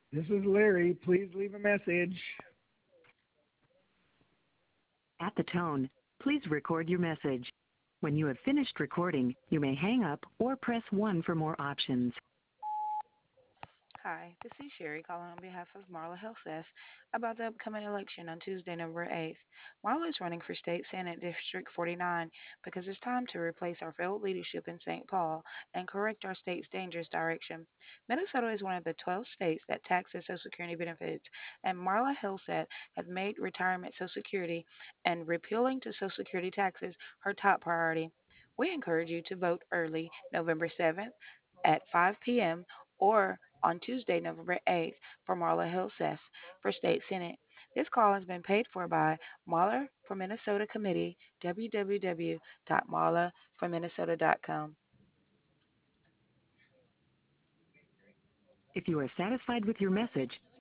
This is Larry. Please leave a message. At the tone, please record your message. When you have finished recording, you may hang up or press 1 for more options. Hi, this is Sherry calling on behalf of Marla Helseth about the upcoming election on Tuesday, November 8th. Marla is running for State Senate District 49 because it's time to replace our failed leadership in St. Paul and correct our state's dangerous direction. Minnesota is one of the 12 states that tax their Social Security benefits, and Marla Helseth has made retirement Social Security and repealing to Social Security taxes her top priority. We encourage you to vote early November 7th at 5 p.m. or on Tuesday, November 8th for Marla Hillseth for State Senate. This call has been paid for by Marla for Minnesota Committee, www.marlaforminnesota.com. If you are satisfied with your message,